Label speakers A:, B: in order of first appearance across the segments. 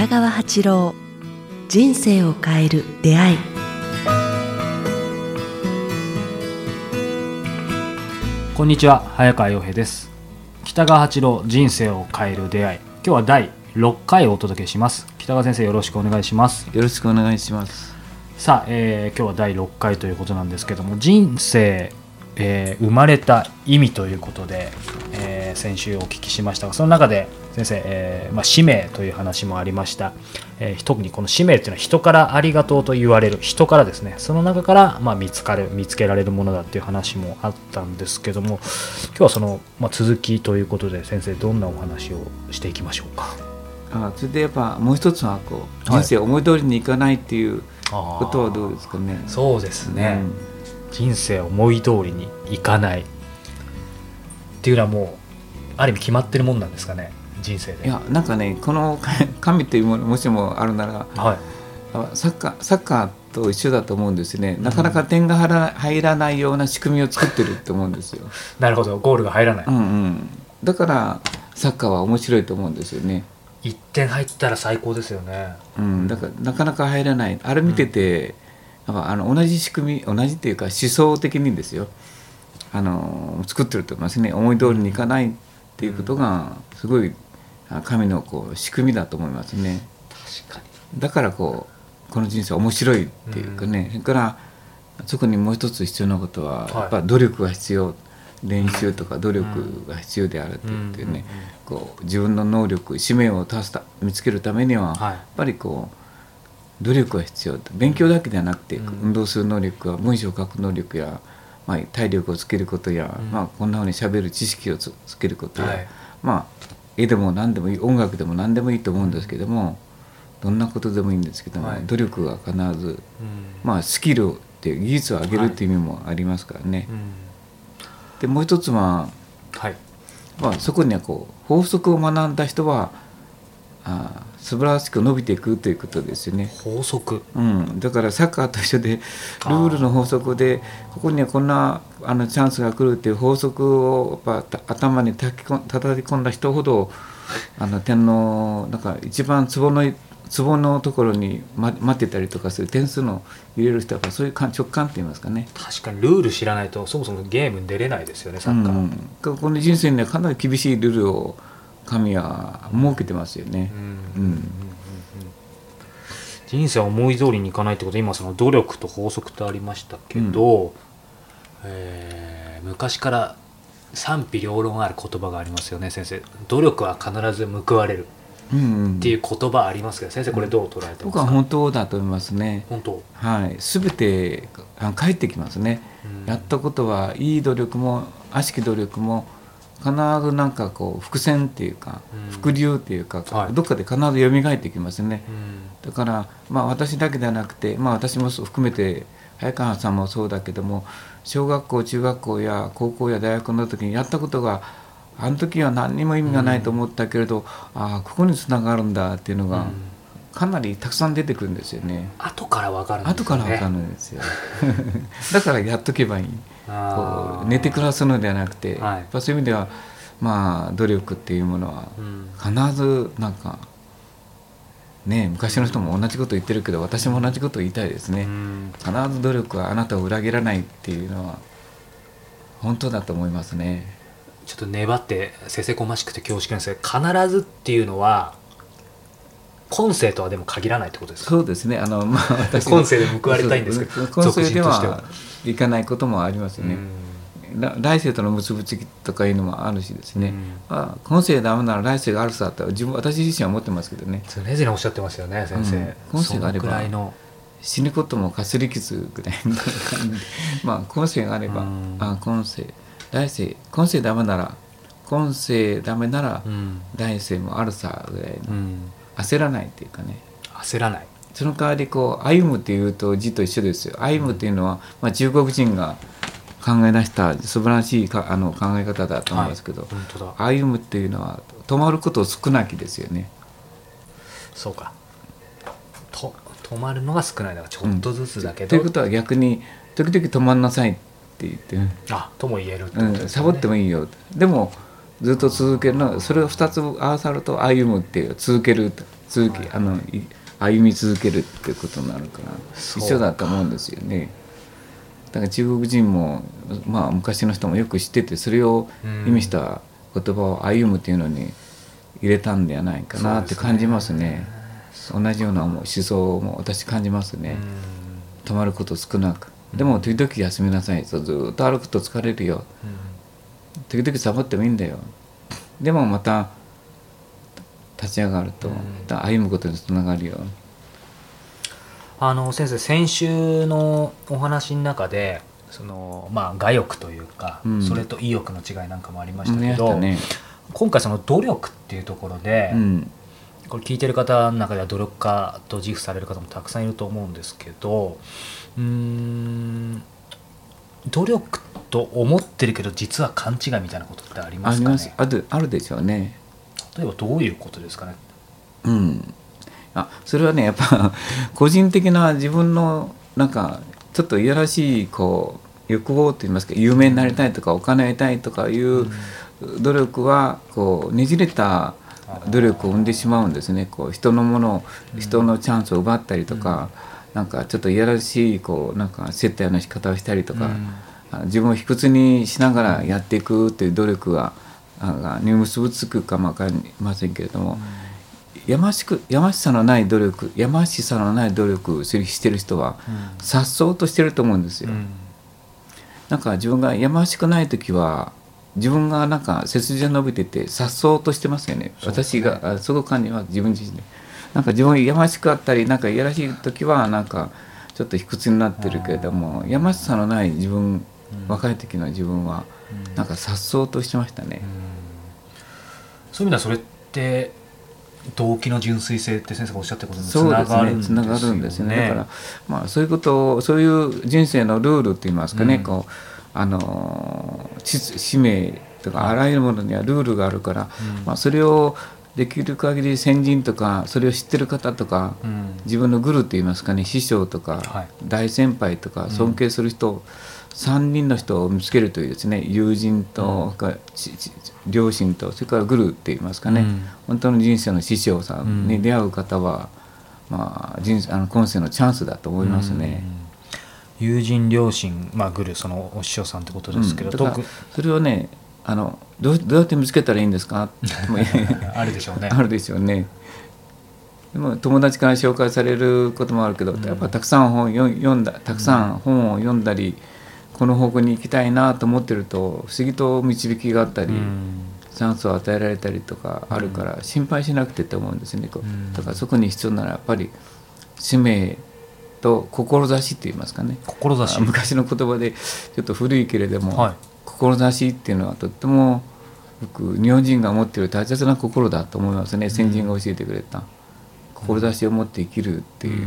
A: 北川八郎、人生を変える出会い。
B: こんにちは、早川洋平です。北川八郎、人生を変える出会い。今日は第6回をお届けします。北川先生、よろしくお願いします。
C: よろしくお願いします。
B: さあ、今日は第6回ということなんですけども、人生、生まれた意味ということで、先週お聞きしましたが、その中で先生、使命という話もありました。特にこの使命というのは人からありがとうと言われる人からですね、その中から、見つけられるものだっていう話もあったんですけども、今日はその、続きということで、先生どんなお話をしていきましょうか。
C: それでやっぱもう一つは人生思い通りにいかないっていうことはどうですかね。
B: そうですね、人生思い通りにいかないっていうのはもうある意味決まってるもんなんですかね、人生で。
C: いや、なんかね、この神というものもしもあるなら、サッカーと一緒だと思うんですね。なかなか点が入らないような仕組みを作ってると思うんですよ。
B: なるほど、ゴールが入らない、
C: だからサッカーは面白いと思うんですよね。
B: 1点入ったら最高ですよね。
C: だからなかなか入らない。あれ見てて、同じ仕組み、同じっていうか思想的にですよ、作ってると思いますね。思い通りにいかないっていうことがすごい神の仕組みだと思いますね。
B: 確か
C: に。だからこの人生面白いっていうかね、それからそこにもう一つ必要なことは、やっぱ努力が必要、練習とか努力が必要であるって言ってね、自分の能力、使命を見つけるためには、やっぱり努力が必要。勉強だけではなくて、運動する能力や文章を書く能力や、体力をつけることや、こんなふうにしゃべる知識をつけることや、絵でも何でもいい、音楽でも何でもいいと思うんですけども、どんなことでもいいんですけども、努力が必ず、スキルって技術を上げるっていう意味もありますからね。でもう一つは、そこには法則を学んだ人は素晴らしく伸びていくということですよね。
B: 法則、
C: だからサッカーと一緒で、ルールの法則でここにはこんなチャンスが来るっていう法則をやっぱ頭に叩き込んだ人ほど点のなんか一番ツボのところに待ってたりとかする、点数の入れる人はそういう直感って言いますかね。
B: 確かにルール知らないとそもそもゲームに出れないですよね、サッカー。
C: この人生にはかなり厳しいルールを神は設けてますよね。
B: 人生は思い通りにいかないってことで、今その努力と法則とありましたけど、昔から賛否両論ある言葉がありますよね、先生。努力は必ず報われるっていう言葉ありますけど、先生これどう捉えてますか？
C: 僕は本当だと思いますね。
B: 本当、
C: 全て返ってきますね。やったことはいい努力も悪しき努力も必ずなんか伏線っていうか、伏流っていうか、どっかで必ず蘇ってきますね。だから私だけではなくて、私も含めて早川さんもそうだけども、小学校中学校や高校や大学の時にやったことがあの時は何にも意味がないと思ったけれど、ここにつながるんだっていうのがかなりたくさん出てくるんですよね。
B: 後から分かるんですよね。
C: 後から分かるんですよだからやっとけばいい。寝て暮らすのではなくて、そういう意味では努力っていうものは必ずなんかね、昔の人も同じこと言ってるけど、私も同じこと言いたいですね。必ず努力はあなたを裏切らないっていうのは本当だと思いますね。
B: ちょっと粘ってせせこましくて恐縮なんですけど、必ずっていうのは今世とはでも限らないってことですか？
C: そうですね。
B: 私今世で報われたいんですけど、
C: 今世ではいかないこともありますね。来世との結びつきとかいうのもあるしですね、今世ダメなら来世があるさと私自身は思ってますけどね。
B: 常々おっしゃってますよね、先生。
C: 今世があれば死ぬこともかすり傷ぐらいの感じで今世があれば、今世来世、今世ダメなら来世もあるさぐらいの、焦らないっていうかね。
B: 焦らない。
C: その代わり歩むっていうと字と一緒ですよ。歩むっていうのは、中国人が考え出した素晴らしい考え方だと思いますけど、歩むっていうのは止まること少なきですよね。
B: そうか、止まるのが少ないのがちょっとずつだけど、
C: ということは逆に時々止まんなさいって言って、
B: とも言えるってことですね。
C: サボってもいいよ。でもずっと続けるの、それを2つ合わさると歩むっていう、続ける歩み続けるっていうことになるから一緒だと思うんですよね。だから中国人も、まあ、昔の人もよく知っててそれを意味した言葉を歩むっていうのに入れたんではないかなって感じますね。同じような思想も私感じますね。止まること少なく、でも時々休みなさいと、ずっと歩くと疲れるよ、時々サボってもいいんだよ、でもまた立ち上がると歩むことにつながるよ。
B: 先生、先週のお話の中でその、まあ、我欲というか、それと意欲の違いなんかもありましたけど、今回その努力っていうところで、これ聞いてる方の中では努力家と自負される方もたくさんいると思うんですけど、努力と思ってるけど実は勘違いみたいなことってありますかね。
C: あるでしょうね。
B: 例えばどういうことですかね。
C: それはね、やっぱ個人的な自分のなんかちょっといやらしい欲望といいますか、有名になりたいとかお金を得たいとかいう努力はねじれた努力を生んでしまうんですね。人のもの、人のチャンスを奪ったりとか、なんかちょっといやらしいなんか接待の仕方をしたりとか、自分を卑屈にしながらやっていくという努力がに結びつくかも分かりませんけれども、やましさのない努力をしてる人は颯爽としてると思うんですよ。なんか自分がやましくない時は自分がなんか背筋が伸びてて颯爽としてますよね。私がすごく感じます。自分自身でなんか自分がやましくあったりなんかいやらしい時はなんかちょっと卑屈になってるけれども、やましさのない自分、若い時の自分はなんか颯爽としてましたね。
B: そういう意味ではそれって動機の純粋性って先生がおっしゃったことにつながるんですよね。
C: つながるんですね。だから、まあ、そういう人生のルールって言いますかね、使命とかあらゆるものにはルールがあるから、まあ、それをできる限り先人とかそれを知ってる方とか、自分のグルって言いますかね、師匠とか、大先輩とか尊敬する人、3人の人を見つけるというですね、友人と、両親とそれからグルって言いますかね、本当の人生の師匠さんに出会う方は、まあ、今世のチャンスだと思いますね。
B: 友人、両親、まあ、グル、そのお師匠さんってことですけど、
C: だからそれをねどうやって見つけたらいいんですか
B: あるでしょうね。
C: あるでしょうね。でも友達から紹介されることもあるけど、やっぱたくさん本を読んだりこの方向に行きたいなと思ってると不思議と導きがあったり、チャンスを与えられたりとかあるから心配しなくてって思うんですね。だからそこに必要ならやっぱり使命と志って言いますかね。昔の言葉でちょっと古いけれども、志っていうのはとっても僕日本人が持っている大切な心だと思いますね。先人が教えてくれた志を持って生きるっていう、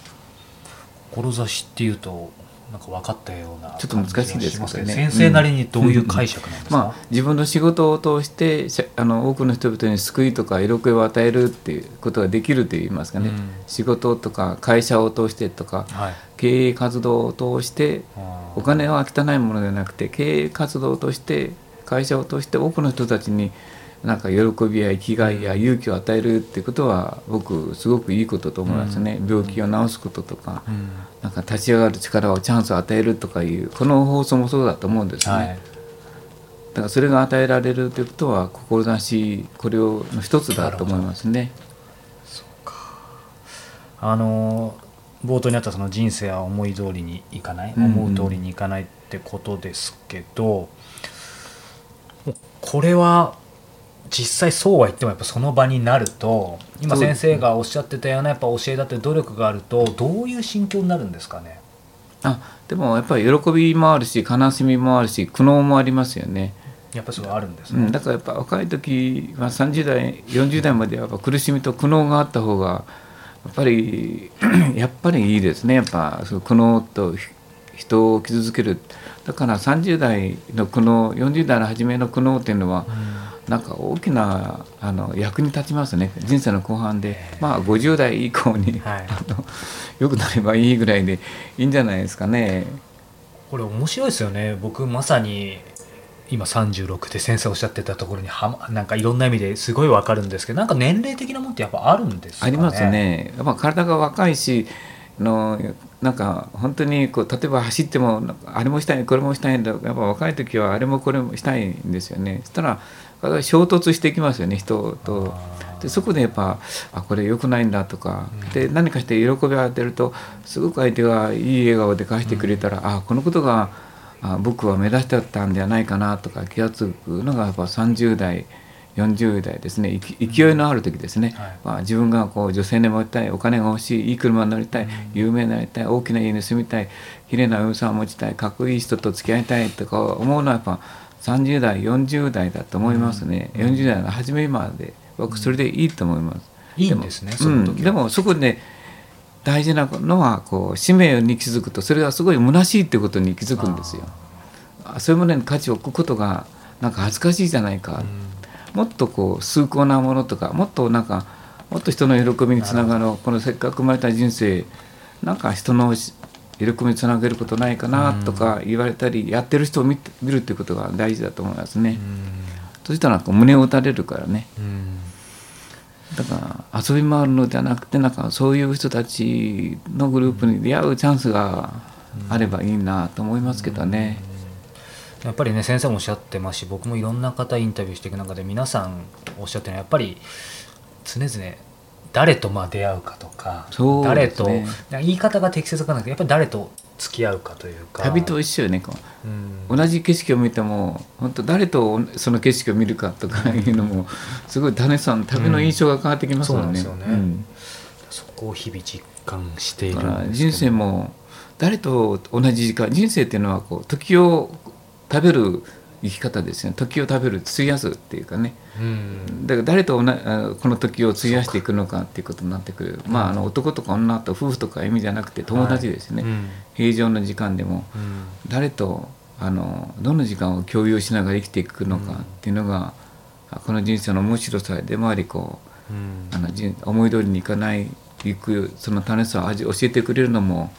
B: 志っていうとなんか分かったような
C: ちょっと難しいですけどね。
B: 先生なりにどういう解釈なんですか。
C: まあ、自分の仕事を通して多くの人々に救いとか喜びを与えるっていうことができるといいますかね、仕事とか会社を通してとか、経営活動を通してお金は汚いものではなくて経営活動を通して会社を通して多くの人たちになんか喜びや生きがいや勇気を与えるっていうことは僕すごくいいことと思いますね。病気を治すこととか、なんか立ち上がる力をチャンスを与えるとかいうこの放送もそうだと思うんですね。だからそれが与えられるということは志これの一つだと思いますね。
B: そうか。冒頭にあったその人生は思い通りにいかない、思う通りにいかないってことですけど、これは実際そうは言ってもやっぱその場になると今先生がおっしゃってたようなやっぱ教えだって努力があるとどういう心境になるんですかね。
C: でもやっぱり喜びもあるし悲しみもあるし苦悩もありますよね。
B: やっぱりそれはあるんですね。
C: だからやっぱ若い時は30代40代まではやっぱ苦しみと苦悩があった方がやっぱりいいですね。やっぱその苦悩と人を傷つける。だから30代の苦悩40代の初めの苦悩っていうのは、なんか大きな役に立ちますね。人生の後半で、まあ50代以降に、よくなればいいぐらいでいいんじゃないですかね。
B: これ面白いですよね。僕まさに今36で先生おっしゃってたところになんかいろんな意味ですごい分かるんですけど、なんか年齢的なもんってやっぱあるんですかね。
C: ありますね。やっぱ体が若いしなんか本当にこう例えば走ってもあれもしたいこれもしたいんだ、やっぱ若い時はあれもこれもしたいんですよね。そしたら衝突していきますよね、人と。でそこでやっぱこれ良くないんだとか、で何かして喜びを与えるとすごく相手がいい笑顔で返してくれたら、このことが僕は目指してたんではないかなとか気が付くのがやっぱ30代40代ですね。勢いのある時ですね、自分がこう女性にもりたい、お金が欲しい、いい車に乗りたい、有名になりたい、大きな家に住みたい、綺麗な嫁さんを持ちたい、かっこいい人と付き合いたいとか思うのはやっぱ30代40代だと思いますね。40代の初めまで僕それでいいと思います。
B: いいんですね、その時は。
C: でもそこで大事なのはこう使命に気づくと、それがすごい虚しいってことに気づくんですよ。そういうものに価値を置くことがなんか恥ずかしいじゃないか、もっとこう崇高なものとか、もっと人の喜びにつながる、このせっかく生まれた人生、なんか人の喜びにつなげることないかなとか言われたり、やってる人を見るっていうことが大事だと思いますね。そしたら胸を打たれるからね。だから遊び回るのではなくて、なんかそういう人たちのグループに出会うチャンスがあればいいなと思いますけどね。
B: やっぱりね、先生もおっしゃってますし、僕もいろんな方インタビューしていく中で皆さんおっしゃってるのはやっぱり常々誰と出会うかとか、誰と言い方が適切かなくて、やっぱり誰と付き合うかというか、
C: 旅と一緒よね。同じ景色を見ても本当誰とその景色を見るかとかいうのもすごい旅の印象が変わってきますよね。
B: そこを日々実感しているんですけど、
C: 人生も誰と同じ時間、人生っていうのはこう時を食べる生き方ですよね。時を食べる、費やすっていうかね。だから誰とこの時を費やしていくのかっていうことになってくる。男とか女と夫婦とか意味じゃなくて友達ですね。平常の時間でも誰とどの時間を共有しながら生きていくのかっていうのがこの人生の面白さでもあり、こう思い通りにいかない行くその楽しさを教えてくれるのも、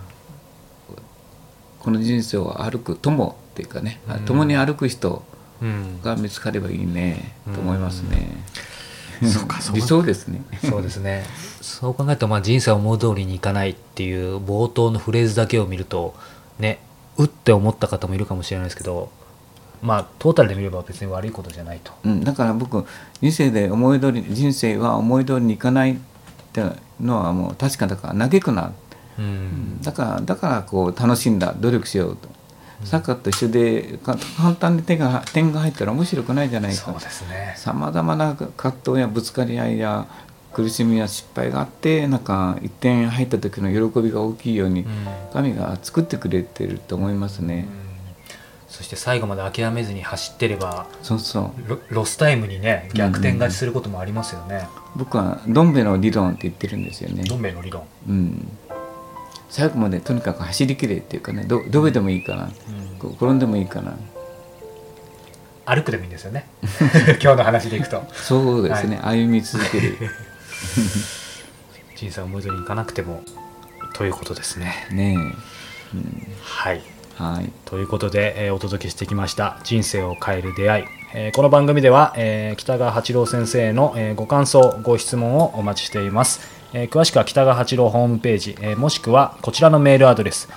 C: この人生を歩く友っていうかね、共に歩く人が見つかればいいねと思いますね。理想ですね。
B: そうですね。そう考えると人生は思う通りにいかないっていう冒頭のフレーズだけを見るとね、うって思った方もいるかもしれないですけど、トータルで見れば別に悪いことじゃないと。
C: だから僕人生は思い通りにいかないっていうのはもう確かだから嘆くな。だからこう楽しんだ努力しようと。サッカーと一緒で簡単に点が入ったら面白くないじゃないか。
B: そうですね。
C: さまざまな葛藤やぶつかり合いや苦しみや失敗があって、なんか一点入った時の喜びが大きいように神が作ってくれてると思いますね。
B: そして最後まで諦めずに走ってれば、
C: そう
B: ロスタイムにね逆転勝ちすることもありますよね。
C: 僕はどん兵衛の理論って言ってるんですよね。
B: どん兵衛の理論。
C: 最後までとにかく走りきれっていうかね、どこでもいいかな、転んでもいいかな、
B: 歩くでもいいんですよね。今日の話でいくと。
C: そうですね、歩み続ける。
B: 人生は思い通りにいかなくてもということですね。はい。ということで、お届けしてきました人生を変える出会い。この番組では、北川八郎先生の、ご感想ご質問をお待ちしています。詳しくは北川八郎ホームページ、もしくはこちらのメールアドレス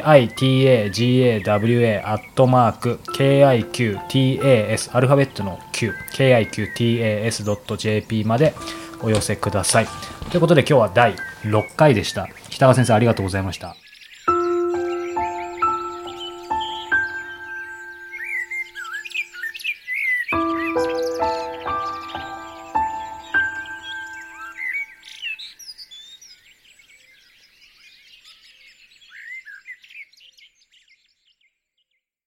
B: kitagawa@kiqtas アルファベットの q kiqtas.jp までお寄せください。ということで今日は第6回でした。北川先生ありがとうございました。